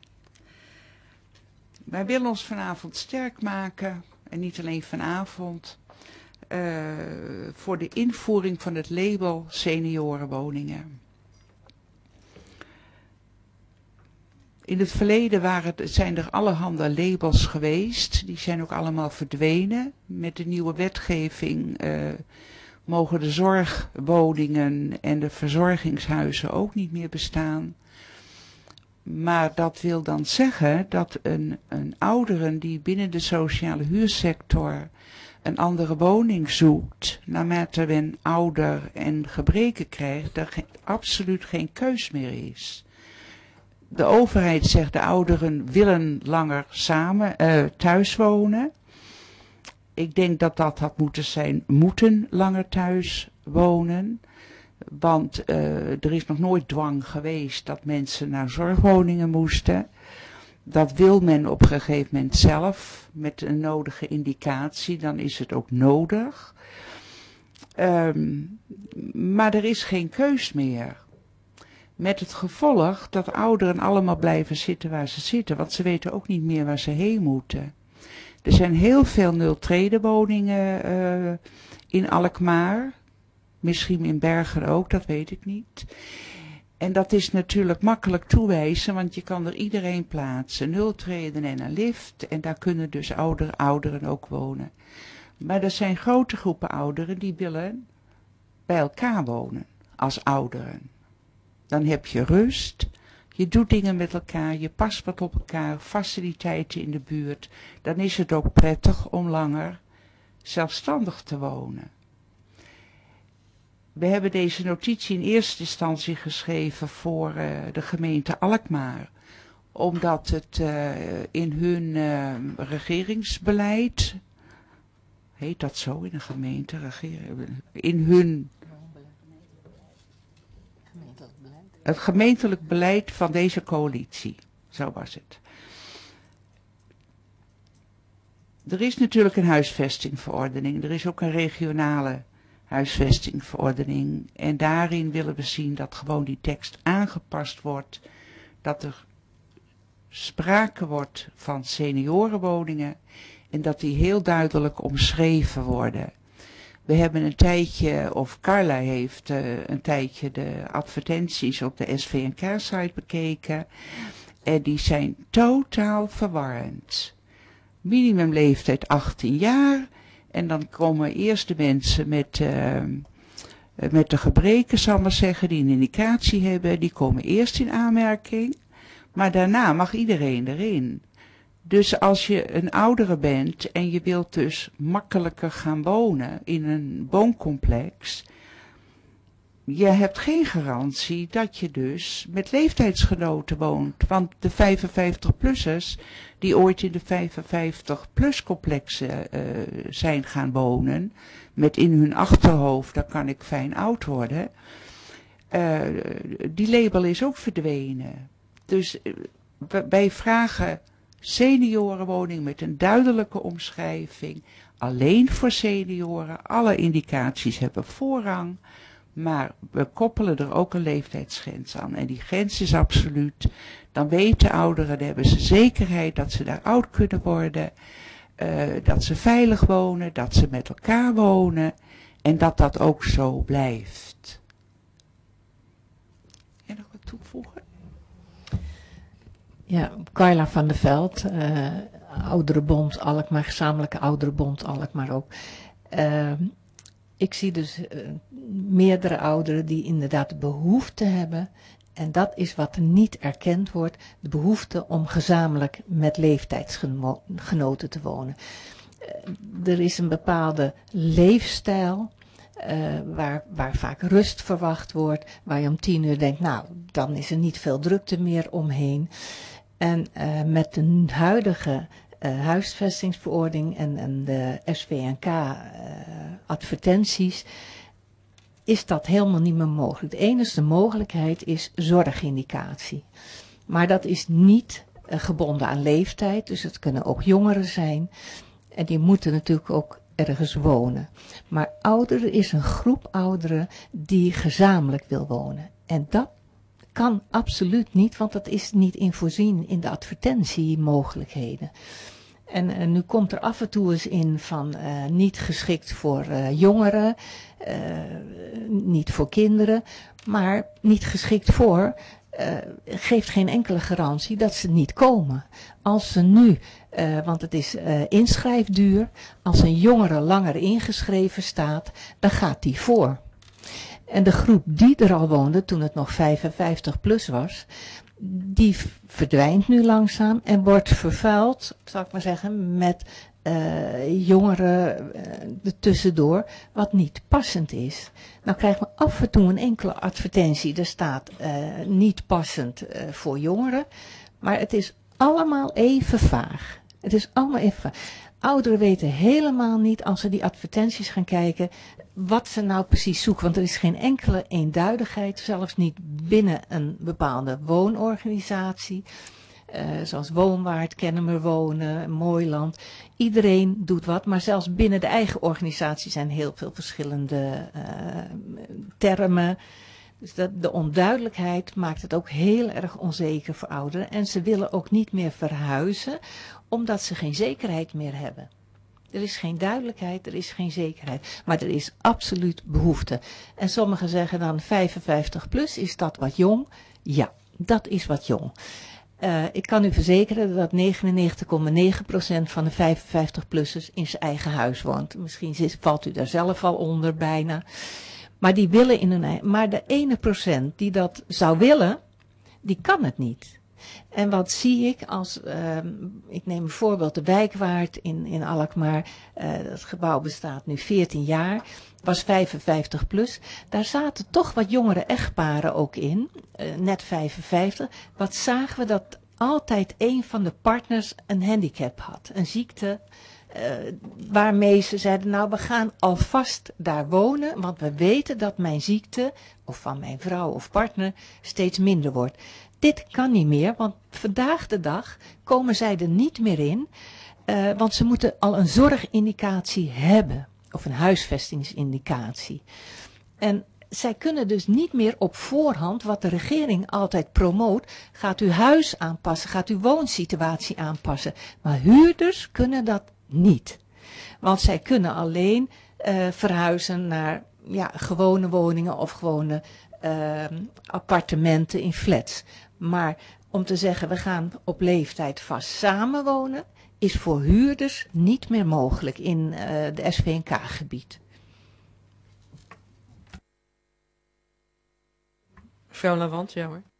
Wij willen ons vanavond sterk maken... En niet alleen vanavond, uh, voor de invoering van het label seniorenwoningen. In het verleden waren, zijn er allerhande labels geweest, die zijn ook allemaal verdwenen. Met de nieuwe wetgeving uh, mogen de zorgwoningen en de verzorgingshuizen ook niet meer bestaan. Maar dat wil dan zeggen dat een, een ouderen die binnen de sociale huursector een andere woning zoekt, naarmate men ouder en gebreken krijgt, er geen, absoluut geen keus meer is. De overheid zegt de ouderen willen langer samen uh, thuis wonen. Ik denk dat dat had moeten zijn, moeten langer thuis wonen. Want uh, er is nog nooit dwang geweest dat mensen naar zorgwoningen moesten. Dat wil men op een gegeven moment zelf met een nodige indicatie, dan is het ook nodig. Um, maar er is geen keus meer. Met het gevolg dat ouderen allemaal blijven zitten waar ze zitten, want ze weten ook niet meer waar ze heen moeten. Er zijn heel veel nul-trede woningen uh, in Alkmaar. Misschien in Bergen ook, dat weet ik niet. En dat is natuurlijk makkelijk toewijzen, want je kan er iedereen plaatsen. Nultreden en een lift. En daar kunnen dus ouder, ouderen ook wonen. Maar er zijn grote groepen ouderen die willen bij elkaar wonen als ouderen. Dan heb je rust, je doet dingen met elkaar, je past wat op elkaar, faciliteiten in de buurt. Dan is het ook prettig om langer zelfstandig te wonen. We hebben deze notitie in eerste instantie geschreven voor uh, de gemeente Alkmaar. Omdat het uh, in hun uh, regeringsbeleid, heet dat zo in een gemeente, in hun, het gemeentelijk beleid van deze coalitie, zo was het. Er is natuurlijk een huisvestingverordening, er is ook een regionale huisvestingverordening. En daarin willen we zien dat gewoon die tekst aangepast wordt. Dat er sprake wordt van seniorenwoningen. En dat die heel duidelijk omschreven worden. We hebben een tijdje, of Carla heeft uh, een tijdje de advertenties op de S V N K-site bekeken. En die zijn totaal verwarrend. Minimumleeftijd achttien jaar. En dan komen eerst de mensen met, uh, met de gebreken, zal ik maar zeggen, die een indicatie hebben, die komen eerst in aanmerking. Maar daarna mag iedereen erin. Dus als je een oudere bent en je wilt dus makkelijker gaan wonen in een wooncomplex, je hebt geen garantie dat je dus met leeftijdsgenoten woont. Want de vijfenvijftig-plussers die ooit in de vijfenvijftig-plus complexen uh, zijn gaan wonen, met in hun achterhoofd, dan kan ik fijn oud worden, uh, die label is ook verdwenen. Dus uh, wij vragen seniorenwoning met een duidelijke omschrijving, alleen voor senioren, alle indicaties hebben voorrang. Maar we koppelen er ook een leeftijdsgrens aan. En die grens is absoluut. Dan weten ouderen, dan hebben ze zekerheid dat ze daar oud kunnen worden. Uh, dat ze veilig wonen, dat ze met elkaar wonen. En dat dat ook zo blijft. En nog wat toevoegen? Ja, Carla van der Veld, uh, Ouderenbond Alkmaar, gezamenlijke Ouderenbond Alkmaar ook. Uh, ik zie dus uh, meerdere ouderen die inderdaad de behoefte hebben, en dat is wat er niet erkend wordt, de behoefte om gezamenlijk met leeftijdsgenoten te wonen. Uh, er is een bepaalde leefstijl. Uh, waar, waar vaak rust verwacht wordt, waar je om tien uur denkt, nou, dan is er niet veel drukte meer omheen. En uh, met de huidige uh, huisvestingsverordening en, en de S V N K uh, advertenties, is dat helemaal niet meer mogelijk. De enige mogelijkheid is zorgindicatie. Maar dat is niet uh, gebonden aan leeftijd, dus het kunnen ook jongeren zijn. En die moeten natuurlijk ook ergens wonen. Maar ouderen is een groep ouderen die gezamenlijk wil wonen. En dat kan absoluut niet, want dat is niet in voorzien in de advertentiemogelijkheden. En, en nu komt er af en toe eens in van uh, niet geschikt voor uh, jongeren, uh, niet voor kinderen, maar niet geschikt voor, uh, geeft geen enkele garantie dat ze niet komen. Als ze nu, uh, want het is uh, inschrijfduur, als een jongere langer ingeschreven staat, dan gaat die voor. En de groep die er al woonde toen het nog vijfenvijftig plus was, die verdwijnt nu langzaam en wordt vervuild, zal ik maar zeggen, met uh, jongeren uh, er tussendoor, wat niet passend is. Nou krijgt men af en toe een enkele advertentie, er staat uh, niet passend uh, voor jongeren, maar het is allemaal even vaag. Het is allemaal even vaag. Ouderen weten helemaal niet, als ze die advertenties gaan kijken, wat ze nou precies zoeken. Want er is geen enkele eenduidigheid, zelfs niet binnen een bepaalde woonorganisatie. Uh, zoals Woonwaard, Kennemer Wonen, Mooiland. Iedereen doet wat, maar zelfs binnen de eigen organisatie zijn heel veel verschillende uh, termen. Dus dat, de onduidelijkheid maakt het ook heel erg onzeker voor ouderen. En ze willen ook niet meer verhuizen, omdat ze geen zekerheid meer hebben. Er is geen duidelijkheid, er is geen zekerheid. Maar er is absoluut behoefte. En sommigen zeggen dan vijfenvijftig plus, is dat wat jong? Ja, dat is wat jong. Uh, ik kan u verzekeren dat negenennegentig komma negen procent van de vijfenvijftig-plussers in zijn eigen huis woont. Misschien valt u daar zelf al onder bijna. Maar die willen in hun eigen. Maar de ene procent die dat zou willen, die kan het niet. En wat zie ik als, uh, ik neem bijvoorbeeld de Wijkwaard in, in Alkmaar, uh, dat gebouw bestaat nu veertien jaar, was vijfenvijftig plus. Daar zaten toch wat jongere echtparen ook in, uh, net vijfenvijftig. Wat zagen we dat altijd een van de partners een handicap had, een ziekte, uh, waarmee ze zeiden, nou we gaan alvast daar wonen, want we weten dat mijn ziekte, of van mijn vrouw of partner, steeds minder wordt. Dit kan niet meer, want vandaag de dag komen zij er niet meer in, uh, want ze moeten al een zorgindicatie hebben, of een huisvestingsindicatie. En zij kunnen dus niet meer op voorhand, wat de regering altijd promoot, gaat uw huis aanpassen, gaat uw woonsituatie aanpassen. Maar huurders kunnen dat niet. Want zij kunnen alleen uh, verhuizen naar ja, gewone woningen of gewone uh, appartementen in flats. Maar om te zeggen, we gaan op leeftijd vast samenwonen, is voor huurders niet meer mogelijk in uh, de S V N K-gebied. Mevrouw Lawand, ja hoor.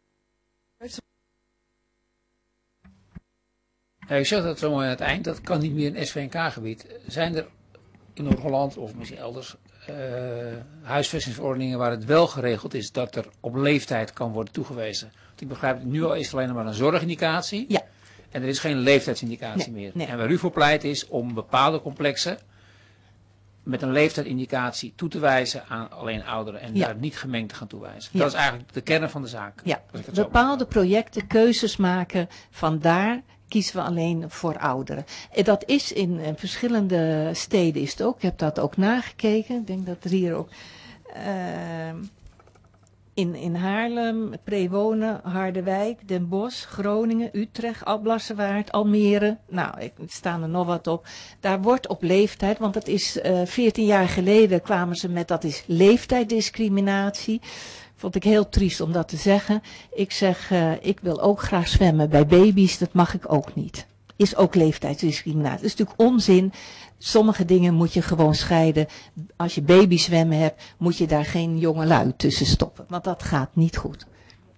Ja, u zegt dat zo mooi aan het eind, dat kan niet meer in S V N K-gebied. Zijn er in Noord-Holland of misschien elders uh, huisvestingsverordeningen waar het wel geregeld is dat er op leeftijd kan worden toegewezen? Want ik begrijp, nu al is het alleen maar een zorgindicatie. Ja. En er is geen leeftijdsindicatie nee, meer. Nee. En waar u voor pleit is om bepaalde complexen met een leeftijdindicatie toe te wijzen aan alleen ouderen en ja. daar niet gemengd te gaan toewijzen. Ja. Dat is eigenlijk de kern van de zaak. Ja, bepaalde projecten, keuzes maken, vandaar kiezen we alleen voor ouderen. En dat is in, in verschillende steden is het ook. Ik heb dat ook nagekeken. Ik denk dat er hier ook uh, in, in Haarlem, Prewonen, Harderwijk, Den Bosch, Groningen, Utrecht, Alblasserwaard, Almere. Nou, ik staan er nog wat op. Daar wordt op leeftijd, want dat is uh, veertien jaar geleden kwamen ze met dat is leeftijddiscriminatie. Vond ik heel triest om dat te zeggen. Ik zeg, uh, ik wil ook graag zwemmen bij baby's, dat mag ik ook niet. Is ook leeftijdsdiscriminatie. Dat is natuurlijk onzin. Sommige dingen moet je gewoon scheiden. Als je babyzwemmen hebt, moet je daar geen jonge lui tussen stoppen. Want dat gaat niet goed.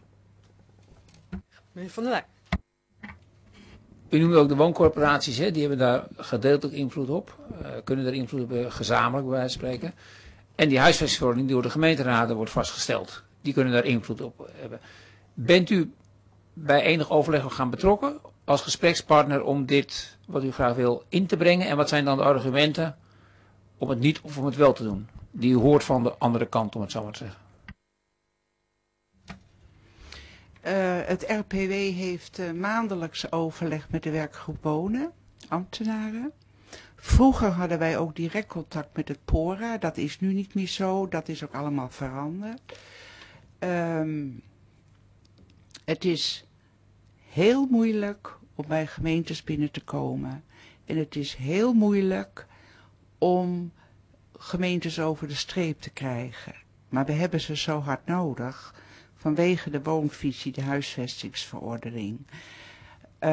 Meneer Van der Lijn. U noemde ook de wooncorporaties, hè? Die hebben daar gedeeltelijk invloed op. Uh, kunnen daar invloed op uh, gezamenlijk bij wijze van spreken. En die huisvestingsverordening die door de gemeenteraden wordt vastgesteld. Die kunnen daar invloed op hebben. Bent u bij enig overleg gaan betrokken als gesprekspartner om dit, wat u graag wil, in te brengen? En wat zijn dan de argumenten om het niet of om het wel te doen? Die u hoort van de andere kant, om het zo maar te zeggen. Uh, het R P W heeft uh, maandelijks overleg met de werkgroep Wonen, ambtenaren. Vroeger hadden wij ook direct contact met het P O R A. Dat is nu niet meer zo. Dat is ook allemaal veranderd. Um, het is heel moeilijk om bij gemeentes binnen te komen. En het is heel moeilijk om gemeentes over de streep te krijgen. Maar we hebben ze zo hard nodig vanwege de woonvisie, de huisvestingsverordening. Uh,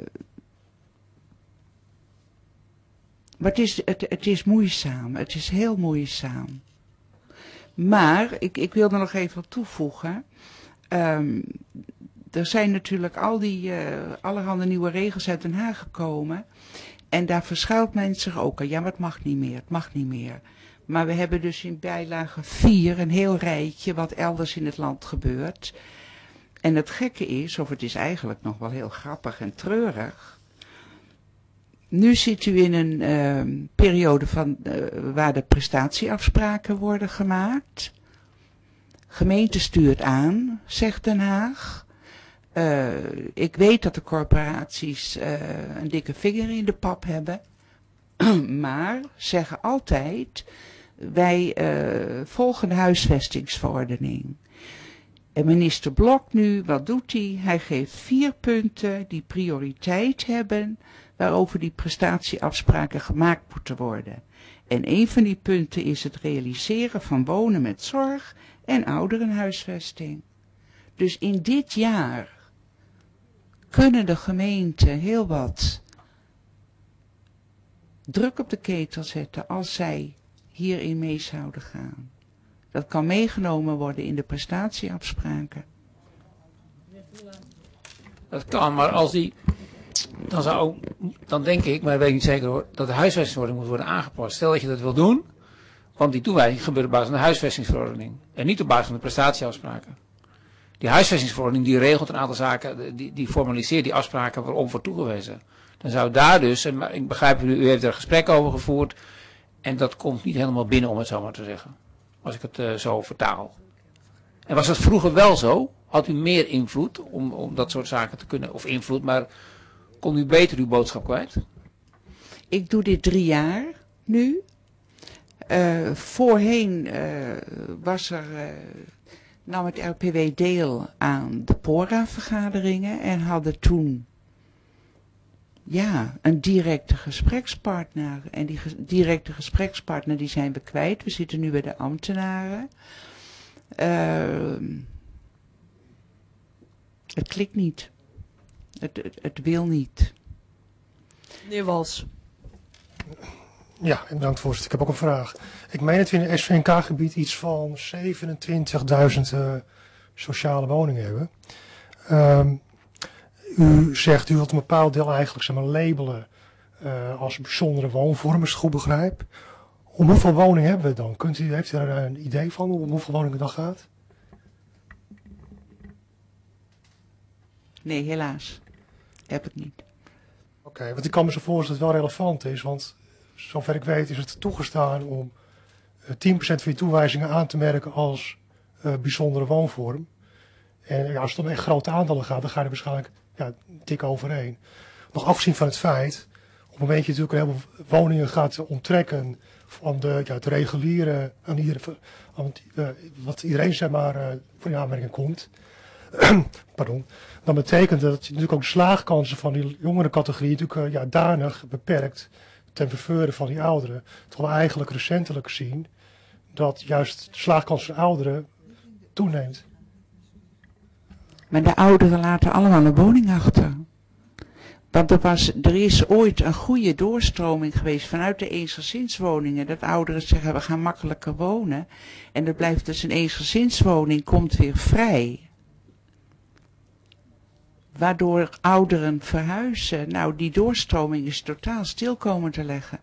maar het is, het, het is moeizaam. Het is heel moeizaam. Maar, ik, ik wil er nog even toevoegen. Um, er zijn natuurlijk al die uh, allerhande nieuwe regels uit Den Haag gekomen. En daar verschuilt men zich ook aan. Ja, maar het mag niet meer, het mag niet meer. Maar we hebben dus in bijlage vier een heel rijtje wat elders in het land gebeurt. En het gekke is, of het is eigenlijk nog wel heel grappig en treurig. Nu zit u in een uh, periode van, uh, waar de prestatieafspraken worden gemaakt. Gemeente stuurt aan, zegt Den Haag. Uh, ik weet dat de corporaties uh, een dikke vinger in de pap hebben. Maar zeggen altijd, wij uh, volgen de huisvestingsverordening. En minister Blok nu, wat doet hij? Hij geeft vier punten die prioriteit hebben, waarover die prestatieafspraken gemaakt moeten worden. En een van die punten is het realiseren van wonen met zorg en ouderenhuisvesting. Dus in dit jaar kunnen de gemeenten heel wat druk op de ketel zetten als zij hierin mee zouden gaan. Dat kan meegenomen worden in de prestatieafspraken. Dat kan, maar als die, dan zou, dan denk ik, maar dat weet ik niet zeker hoor, dat de huisvestingsverordening moet worden aangepast. Stel dat je dat wil doen, want die toewijzing gebeurt op basis van de huisvestingsverordening en niet op basis van de prestatieafspraken. Die huisvestingsverordening die regelt een aantal zaken, die, die formaliseert die afspraken waarom wordt toegewezen. Dan zou daar dus, en ik begrijp u, u heeft er gesprekken over gevoerd en dat komt niet helemaal binnen om het zo maar te zeggen. Als ik het uh, zo vertaal. En was dat vroeger wel zo? Had u meer invloed om, om dat soort zaken te kunnen, of invloed, maar kon u beter uw boodschap kwijt? Ik doe dit drie jaar nu. Uh, voorheen uh, was er, uh, nam het R P W deel aan de P O R A-vergaderingen en hadden toen ja, een directe gesprekspartner. En die ge directe gesprekspartner die zijn we kwijt. We zitten nu bij de ambtenaren. Uh, het klikt niet. Het, het, het wil niet. Meneer Wals. Ja, bedankt voorzitter. Ik heb ook een vraag. Ik meen dat we in het S V N K-gebied iets van zevenentwintigduizend uh, sociale woningen hebben. Um, u zegt, u wilt een bepaald deel eigenlijk zeg maar, labelen uh, als bijzondere woonvorm, als ik het goed begrijp. Om hoeveel woningen hebben we dan? Kunt u, heeft u daar een idee van, om hoeveel woningen het dan gaat? Nee, helaas. Heb ik niet. Oké, okay, want ik kan me zo voorstellen dat het wel relevant is, want zover ik weet is het toegestaan om uh, tien procent van je toewijzingen aan te merken als uh, bijzondere woonvorm. En ja, als het om echt grote aantallen gaat, dan ga je er waarschijnlijk ja, dik overheen. Nog afgezien van het feit, op het moment dat je natuurlijk een heleboel woningen gaat onttrekken van de, ja, het reguliere, aan hier, aan, uh, wat iedereen zeg maar uh, voor die aanmerking komt. Pardon. Dan betekent dat je natuurlijk ook de slaagkansen van die jongere categorie natuurlijk uh, ja, danig beperkt ten verveuren van die ouderen. Terwijl we eigenlijk recentelijk zien dat juist de slaagkans van ouderen toeneemt. Maar de ouderen laten allemaal een woning achter. Want er, was, er is ooit een goede doorstroming geweest vanuit de eensgezinswoningen. Dat ouderen zeggen, we gaan makkelijker wonen. En er blijft dus een eensgezinswoning, komt weer vrij. Waardoor ouderen verhuizen. Nou, die doorstroming is totaal stil komen te leggen.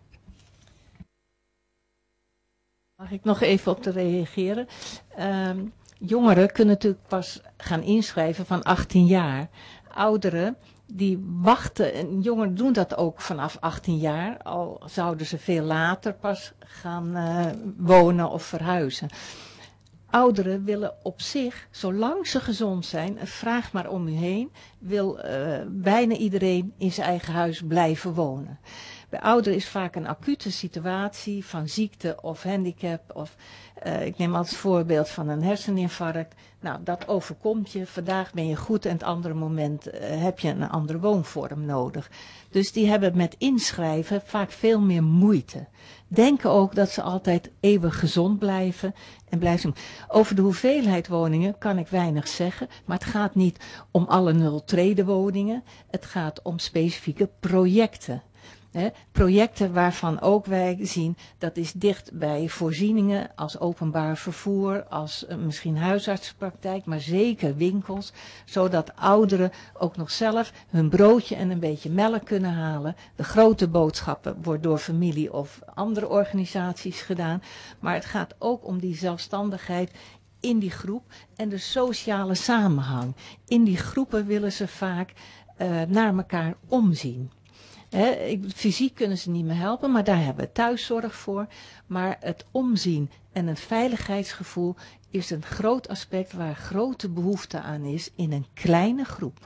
Mag ik nog even op te reageren? Um, jongeren kunnen natuurlijk pas gaan inschrijven van achttien jaar. Ouderen die wachten, en jongeren doen dat ook vanaf achttien jaar, al zouden ze veel later pas gaan uh, wonen of verhuizen. Ouderen willen op zich, zolang ze gezond zijn, vraag maar om u heen, wil uh, bijna iedereen in zijn eigen huis blijven wonen. Bij ouderen is vaak een acute situatie van ziekte of handicap. Of uh, ik neem als voorbeeld van een herseninfarct. Nou, dat overkomt je. Vandaag ben je goed en het andere moment uh, heb je een andere woonvorm nodig. Dus die hebben met inschrijven vaak veel meer moeite. Denken ook dat ze altijd eeuwig gezond blijven en blijven. Over de hoeveelheid woningen kan ik weinig zeggen. Maar het gaat niet om alle nul-trede woningen. Het gaat om specifieke projecten. He, projecten waarvan ook wij zien dat is dicht bij voorzieningen als openbaar vervoer, als uh, misschien huisartsenpraktijk, maar zeker winkels, zodat ouderen ook nog zelf hun broodje en een beetje melk kunnen halen. De grote boodschappen wordt door familie of andere organisaties gedaan, maar het gaat ook om die zelfstandigheid in die groep en de sociale samenhang. In die groepen willen ze vaak uh, naar elkaar omzien. He, ik, fysiek kunnen ze niet meer helpen, maar daar hebben we thuiszorg voor. Maar het omzien en het veiligheidsgevoel is een groot aspect waar grote behoefte aan is in een kleine groep.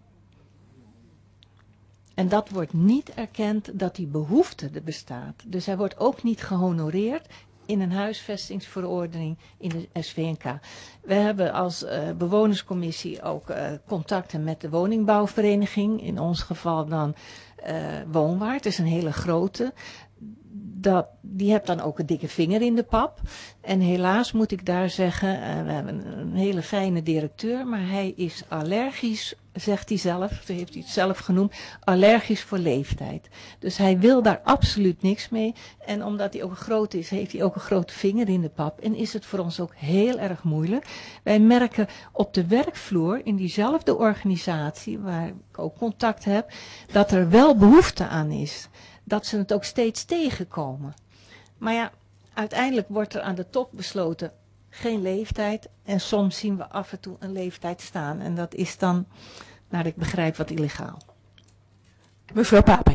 En dat wordt niet erkend dat die behoefte er bestaat. Dus hij wordt ook niet gehonoreerd in een huisvestingsverordening in de S V N K. We hebben als uh, bewonerscommissie ook uh, contacten met de woningbouwvereniging. In ons geval dan uh, Woonwaard. Het is een hele grote. Dat, die hebt dan ook een dikke vinger in de pap. En helaas moet ik daar zeggen, uh, we hebben een hele fijne directeur, maar hij is allergisch, zegt hij zelf, zo heeft hij het zelf genoemd, allergisch voor leeftijd. Dus hij wil daar absoluut niks mee. En omdat hij ook groot is, heeft hij ook een grote vinger in de pap. En is het voor ons ook heel erg moeilijk. Wij merken op de werkvloer, in diezelfde organisatie, waar ik ook contact heb, dat er wel behoefte aan is. Dat ze het ook steeds tegenkomen. Maar ja, uiteindelijk wordt er aan de top besloten geen leeftijd. En soms zien we af en toe een leeftijd staan. En dat is dan, naar ik begrijp, wat illegaal. Mevrouw Paping.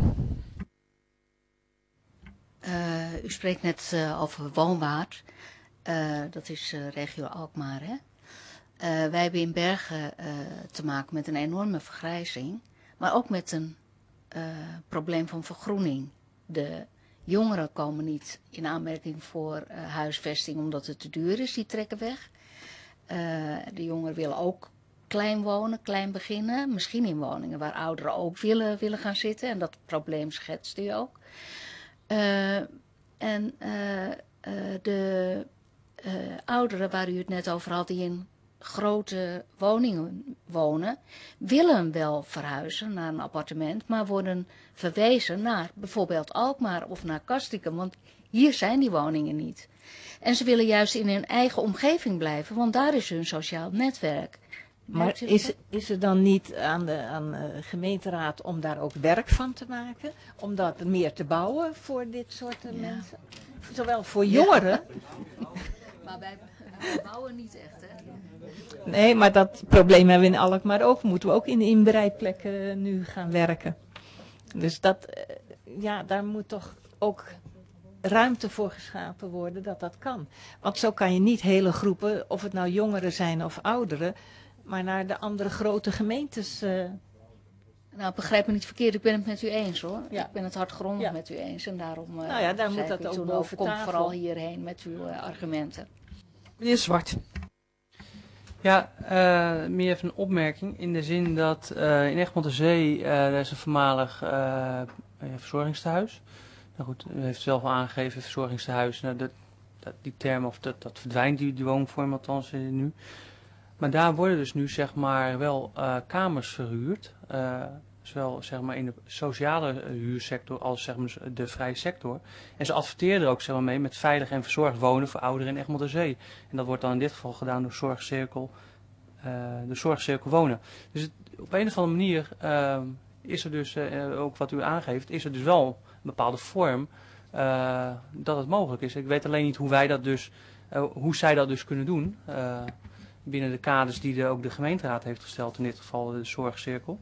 Uh, u spreekt net uh, over Woonwaard. Uh, dat is uh, regio Alkmaar, hè? Uh, wij hebben in Bergen uh, te maken met een enorme vergrijzing. Maar ook met een Uh, probleem van vergroening. De jongeren komen niet in aanmerking voor uh, huisvesting omdat het te duur is, die trekken weg. Uh, de jongeren willen ook klein wonen, klein beginnen. Misschien in woningen waar ouderen ook willen, willen gaan zitten. En dat probleem schetste u ook. Uh, en uh, uh, de uh, ouderen waar u het net over had, die in grote woningen wonen, willen wel verhuizen naar een appartement, maar worden verwezen naar bijvoorbeeld Alkmaar of naar Castricum, want hier zijn die woningen niet. En ze willen juist in hun eigen omgeving blijven, want daar is hun sociaal netwerk. Maar is, is er dan niet aan de, aan de gemeenteraad om daar ook werk van te maken? Om dat meer te bouwen voor dit soort ja. mensen? Zowel voor jongeren. Ja. Maar wij, wij bouwen niet echt, hè? Nee, maar dat probleem hebben we in Alkmaar ook. Moeten we ook in de inbreidplekken nu gaan werken. Dus dat, ja, daar moet toch ook ruimte voor geschapen worden dat dat kan. Want zo kan je niet hele groepen, of het nou jongeren zijn of ouderen, maar naar de andere grote gemeentes uh, Nou, begrijp me niet verkeerd, ik ben het met u eens hoor. Ja. Ik ben het hardgrondig Ja. met u eens en daarom uh, Nou ja, daar zei moet ik dat u ook toen boven kom tafel. vooral hierheen met uw uh, argumenten. Meneer Zwart. Ja, uh, meer even een opmerking in de zin dat uh, in Egmond aan Zee, uh, daar is een voormalig uh, verzorgingstehuis. Nou goed, u heeft zelf al aangegeven, verzorgingstehuis, nou, dat, dat, die term, of dat, dat verdwijnt, die, die woonvorm althans uh, nu. Maar daar worden dus nu zeg maar wel uh, kamers verhuurd, uh, zowel zeg maar in de sociale uh, huursector als zeg maar de vrije sector. En ze adverteren er ook zeg maar mee met veilig en verzorgd wonen voor ouderen in Egmond aan Zee. En dat wordt dan in dit geval gedaan door Zorgcirkel, uh, de Zorgcirkel Wonen. Dus het, op een of andere manier uh, is er dus, uh, ook wat u aangeeft, is er dus wel een bepaalde vorm uh, dat het mogelijk is. Ik weet alleen niet hoe wij dat dus, uh, hoe zij dat dus kunnen doen. Uh, binnen de kaders die de, ook de gemeenteraad heeft gesteld, in dit geval de Zorgcirkel.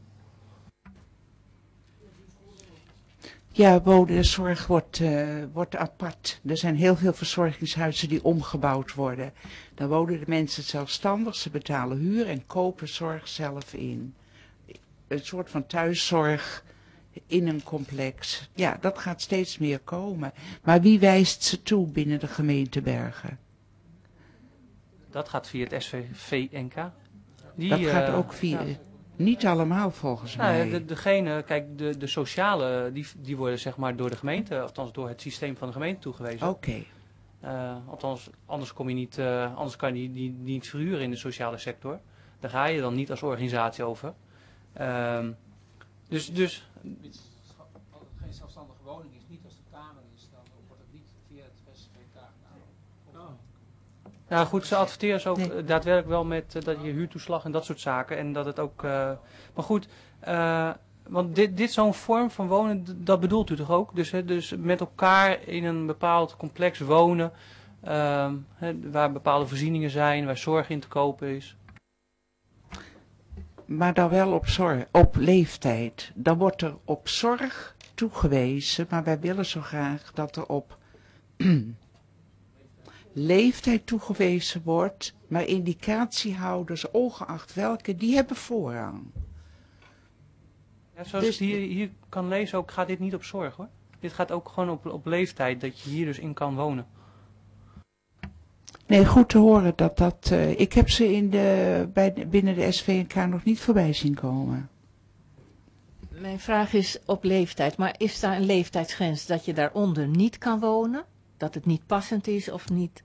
Ja, wonenzorg wordt, uh, wordt apart. Er zijn heel veel verzorgingshuizen die omgebouwd worden. Dan wonen de mensen zelfstandig, ze betalen huur en kopen zorg zelf in. Een soort van thuiszorg in een complex. Ja, dat gaat steeds meer komen. Maar wie wijst ze toe binnen de gemeente Bergen? Dat gaat via het S V N K. Die, dat gaat uh, ook via... Ja. Niet allemaal volgens nou, mij. De, degene, kijk, de, de sociale, die, die worden zeg maar door de gemeente, althans door het systeem van de gemeente toegewezen. Oké. Okay. Uh, althans, anders kom je niet, uh, anders kan je die, die, die niet verhuren in de sociale sector. Daar ga je dan niet als organisatie over. Uh, dus, dus. Als het geen zelfstandige woning is, niet als de kamer is, dan wordt het niet via het S V N K gedaan. Oh. Ja goed, ze adverteren ze ook nee. daadwerkelijk wel met uh, dat je huurtoeslag en dat soort zaken. En dat het ook, uh, maar goed, uh, want dit, dit zo'n vorm van wonen, dat bedoelt u toch ook? Dus, hè, dus met elkaar in een bepaald complex wonen, uh, hè, waar bepaalde voorzieningen zijn, waar zorg in te kopen is. Maar dan wel op, zorg, op leeftijd. Dan wordt er op zorg toegewezen, maar wij willen zo graag dat er op leeftijd toegewezen wordt, maar indicatiehouders, ongeacht welke, die hebben voorrang. Ja, zoals dus, ik hier, hier kan lezen ook, gaat dit niet op zorg hoor. Dit gaat ook gewoon op, op leeftijd, dat je hier dus in kan wonen. Nee, goed te horen dat dat, uh, ik heb ze in de, bij, binnen de S V N K nog niet voorbij zien komen. Mijn vraag is op leeftijd, maar is daar een leeftijdsgrens dat je daaronder niet kan wonen? Dat het niet passend is of niet?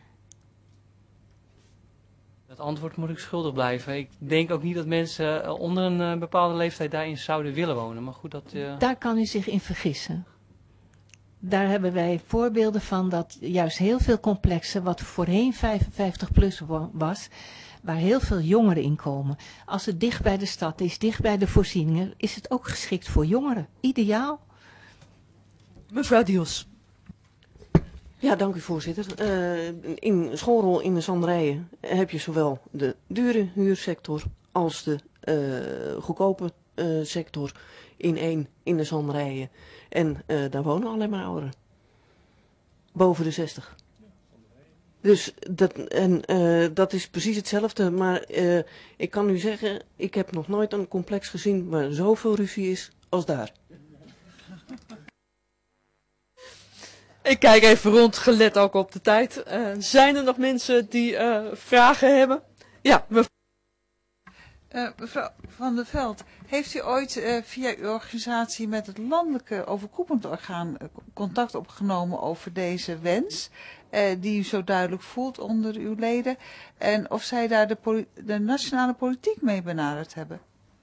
Dat antwoord moet ik schuldig blijven. Ik denk ook niet dat mensen uh, onder een uh, bepaalde leeftijd daarin zouden willen wonen. Maar goed, dat, uh... Daar kan u zich in vergissen. Daar hebben wij voorbeelden van dat juist heel veel complexen, wat voorheen vijfenvijftig plus was, waar heel veel jongeren in komen. Als het dicht bij de stad is, dicht bij de voorzieningen, is het ook geschikt voor jongeren. Ideaal. Mevrouw Diels. Ja, dank u voorzitter. Uh, in schoolrol in de Zanderijen heb je zowel de dure huursector als de uh, goedkope uh, sector in één in de Zanderijen. En uh, daar wonen alleen maar ouderen. Boven de zestig. Dus dat, en, uh, dat is precies hetzelfde. Maar uh, ik kan u zeggen, ik heb nog nooit een complex gezien waar zoveel ruzie is als daar. Ik kijk even rond, gelet ook op de tijd. Uh, zijn er nog mensen die uh, vragen hebben? Ja, mevrouw. Uh, mevrouw Van der Veld, heeft u ooit uh, via uw organisatie met het landelijke overkoepelend orgaan uh, contact opgenomen over deze wens, uh, die u zo duidelijk voelt onder uw leden, en of zij daar de, de nationale politiek mee benaderd hebben?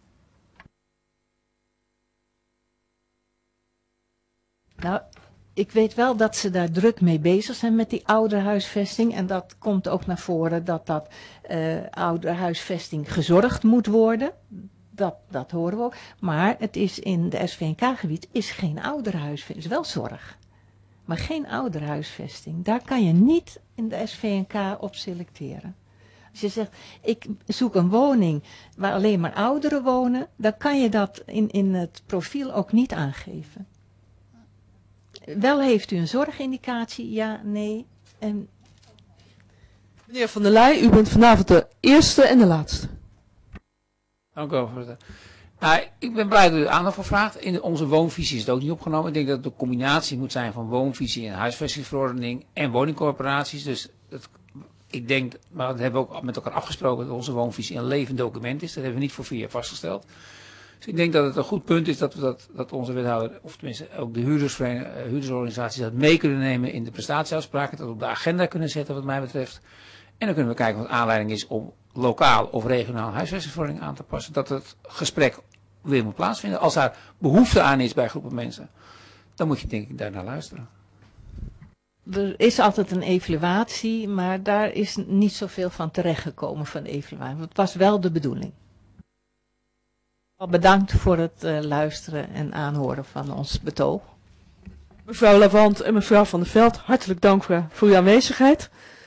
Nou, ik weet wel dat ze daar druk mee bezig zijn met die ouderhuisvesting. En dat komt ook naar voren dat dat uh, ouderhuisvesting gezorgd moet worden. Dat, dat horen we ook. Maar het is in de S V N K-gebied is geen ouderhuisvesting. Het is wel zorg. Maar geen ouderhuisvesting. Daar kan je niet in de S V N K op selecteren. Als je zegt, ik zoek een woning waar alleen maar ouderen wonen, dan kan je dat in, in het profiel ook niet aangeven. Wel heeft u een zorgindicatie, ja, nee. En... Meneer Van der Leij, u bent vanavond de eerste en de laatste. Dank u wel, voorzitter. Nou, ik ben blij dat u er aandacht voor vraagt. In onze woonvisie is het ook niet opgenomen. Ik denk dat het een combinatie moet zijn van woonvisie en huisvestingsverordening en woningcorporaties. Dus het, ik denk, maar dat hebben we ook met elkaar afgesproken, dat onze woonvisie een levend document is. Dat hebben we niet voor vier jaar vastgesteld. Dus ik denk dat het een goed punt is dat we dat, dat onze wethouder, of tenminste ook de huurdersorganisaties dat mee kunnen nemen in de prestatieafspraken. Dat we op de agenda kunnen zetten wat mij betreft. En dan kunnen we kijken wat aanleiding is om lokaal of regionaal huisvestingsverordening aan te passen. Dat het gesprek weer moet plaatsvinden. Als daar behoefte aan is bij groepen mensen, dan moet je denk ik daar naar luisteren. Er is altijd een evaluatie, maar daar is niet zoveel van terechtgekomen van de evaluatie. Het was wel de bedoeling. Bedankt voor het uh, luisteren en aanhoren van ons betoog. Mevrouw Lavant en mevrouw Van der Veld, hartelijk dank voor, voor uw aanwezigheid.